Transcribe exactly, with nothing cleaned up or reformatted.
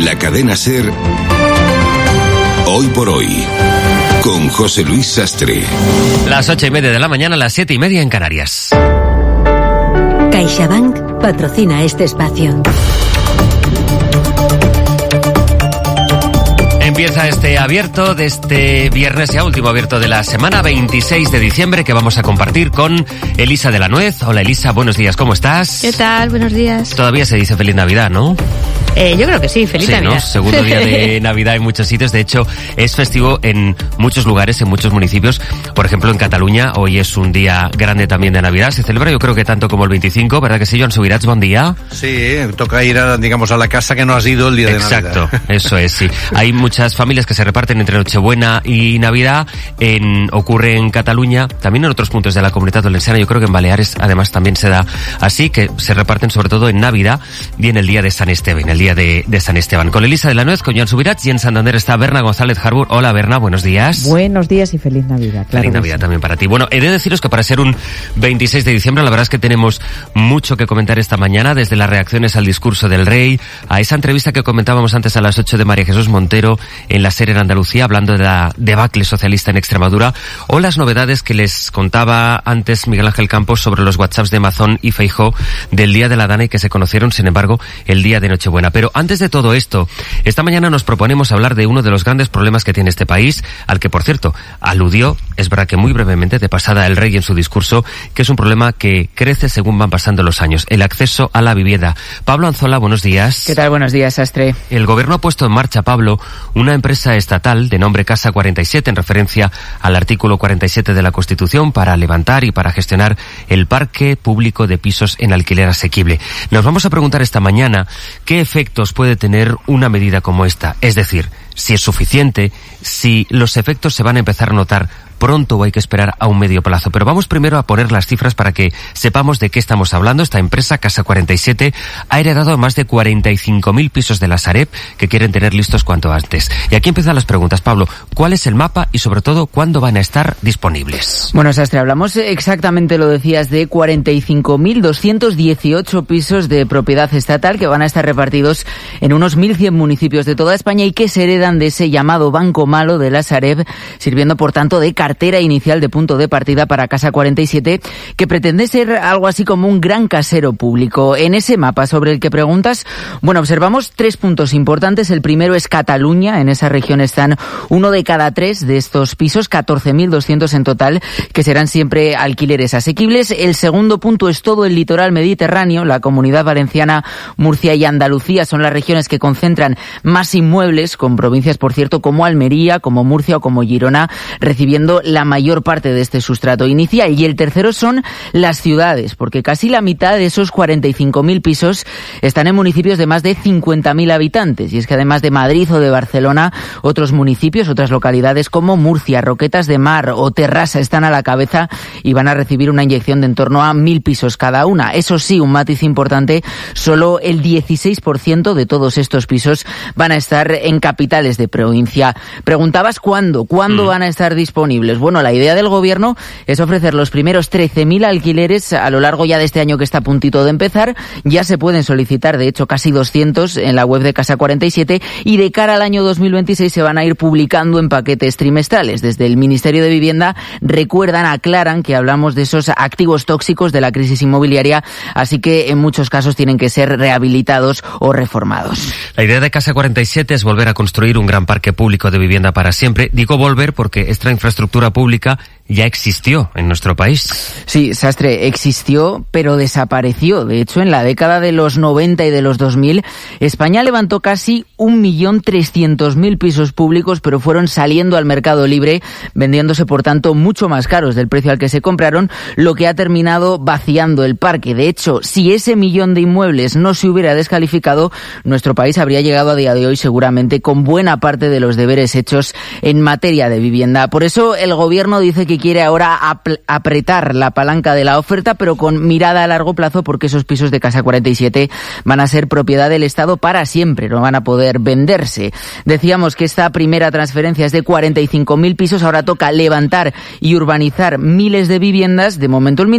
La cadena SER, Hoy por Hoy, con José Luis Sastre. Las ocho y media de la mañana, las siete y media en Canarias. CaixaBank patrocina este espacio. Empieza este abierto de este viernes, ya último abierto de la semana, veintiséis de diciembre, que vamos a compartir con Elisa de la Nuez. Hola Elisa, buenos días, ¿cómo estás? ¿Qué tal? Buenos días. Todavía se dice Feliz Navidad, ¿no? Eh, yo creo que sí, feliz sí, Navidad. ¿no? Segundo día de Navidad en muchos sitios. De hecho, es festivo en muchos lugares, en muchos municipios. Por ejemplo, en Cataluña, hoy es un día grande también de Navidad. Se celebra, yo creo que tanto como el veinticinco, ¿verdad que sí, Joan Subirats? Buen día. Sí, toca ir, a, digamos, a la casa que no has ido el día de Navidad. Exacto, eso es, sí. Hay muchas familias que se reparten entre Nochebuena y Navidad. En, ocurre en Cataluña, también en otros puntos de la Comunidad Valenciana. Yo creo que en Baleares, además, también se da así, que se reparten sobre todo en Navidad y en el día de San Esteban, el día de, de San Esteban. Esteban. Con Elisa de la Nuez, con Joan Subirats, y en Santander está Berna González Harbour. Hola Berna, buenos días. Buenos días y feliz Navidad. Claro feliz Navidad sí. También para ti. Bueno, he de deciros que para ser un veintiséis de diciembre, la verdad es que tenemos mucho que comentar esta mañana, desde las reacciones al discurso del rey, a esa entrevista que comentábamos antes a las ocho de María Jesús Montero en la SER en Andalucía, hablando de la debacle socialista en Extremadura, o las novedades que les contaba antes Miguel Ángel Campos sobre los WhatsApps de Mazón y Feijóo del día de la Dana y que se conocieron, sin embargo, el día de Nochebuena. Pero antes de todo esto, esta mañana nos proponemos hablar de uno de los grandes problemas que tiene este país, al que, por cierto, aludió, es verdad que muy brevemente, de pasada el rey en su discurso, que es un problema que crece según van pasando los años, el acceso a la vivienda. Pablo Anzola, buenos días. ¿Qué tal? Buenos días, Sastre. El gobierno ha puesto en marcha, Pablo, una empresa estatal de nombre Casa cuarenta y siete, en referencia al artículo cuarenta y siete de la Constitución, para levantar y para gestionar el parque público de pisos en alquiler asequible. Nos vamos a preguntar esta mañana qué efectos puede tener una medida como esta, es decir, si es suficiente, si los efectos se van a empezar a notar pronto o hay que esperar a un medio plazo. Pero vamos primero a poner las cifras para que sepamos de qué estamos hablando. Esta empresa, Casa cuarenta y siete, ha heredado más de cuarenta y cinco mil pisos de la Sareb que quieren tener listos cuanto antes. Y aquí empiezan las preguntas, Pablo. ¿Cuál es el mapa y, sobre todo, cuándo van a estar disponibles? Bueno, Sastre, hablamos exactamente, lo decías, de cuarenta y cinco mil doscientos dieciocho pisos de propiedad estatal que van a estar repartidos en unos mil cien municipios de toda España y que se heredan de ese llamado banco malo de la Sareb, sirviendo, por tanto, de cartera inicial de punto de partida para Casa cuarenta y siete, que pretende ser algo así como un gran casero público. En ese mapa sobre el que preguntas, bueno, observamos tres puntos importantes. El primero es Cataluña. En esa región están uno de cada tres de estos pisos, catorce mil doscientos en total, que serán siempre alquileres asequibles. El segundo punto es todo el litoral mediterráneo. La Comunidad Valenciana, Murcia y Andalucía son las regiones que concentran más inmuebles, con provincias, por cierto, como Almería, como Murcia o como Girona, recibiendo la mayor parte de este sustrato inicial. Y el tercero son las ciudades, porque casi la mitad de esos cuarenta y cinco mil pisos están en municipios de más de cincuenta mil habitantes. Y es que además de Madrid o de Barcelona, otros municipios, otras localidades como Murcia, Roquetas de Mar o Terrassa están a la cabeza y van a recibir una inyección de en torno a mil pisos cada una. Eso sí, un matiz importante, solo el dieciséis por ciento de todos estos pisos van a estar en capitales de provincia. Preguntabas cuándo, cuándo mm. van a estar disponibles. Bueno, la idea del gobierno es ofrecer los primeros trece mil alquileres a lo largo ya de este año que está a puntito de empezar. Ya se pueden solicitar, de hecho, casi doscientos en la web de Casa cuarenta y siete, y de cara al año dos mil veintiséis se van a ir publicando en paquetes trimestrales. Desde el Ministerio de Vivienda recuerdan, aclaran que hablamos de esos activos tóxicos de la crisis inmobiliaria, así que en muchos casos tienen que ser rehabilitados o reformados. La idea de Casa cuarenta y siete es volver a construir un gran parque público de vivienda para siempre. Digo volver porque esta infraestructura pública ya existió en nuestro país. Sí, Sastre, existió, pero desapareció. De hecho, en la década de los noventa y de los dos mil, España levantó casi un millón trescientos mil pisos públicos, pero fueron saliendo al mercado libre, vendiéndose, por tanto, mucho más caros del precio al que se compraron, lo que ha terminado vaciando el parque. De hecho, si ese millón de inmuebles no se hubiera descalificado, nuestro país habría llegado a día de hoy seguramente con buena parte de los deberes hechos en materia de vivienda. Por eso, el gobierno dice que quiere ahora ap- apretar la palanca de la oferta, pero con mirada a largo plazo, porque esos pisos de Casa cuarenta y siete van a ser propiedad del Estado para siempre, no van a poder venderse. Decíamos que esta primera transferencia es de cuarenta y cinco mil pisos, ahora toca levantar y urbanizar miles de viviendas. De momento el